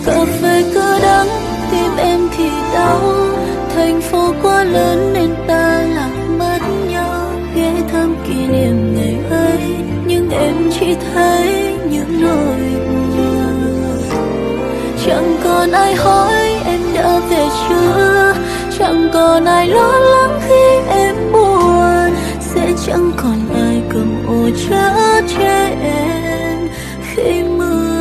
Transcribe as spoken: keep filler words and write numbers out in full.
Cà phê cứ đắng, tim em thì đau. Thành phố quá lớn nên ta lạc mất nhau. Ghé thăm kỷ niệm ngày ấy, nhưng em chỉ thấy những nỗi buồn. Chẳng còn ai hỏi em đã về chưa, chẳng còn ai lo lắng khi em buồn. Sẽ chẳng còn ai cầm ô chở che em khi mưa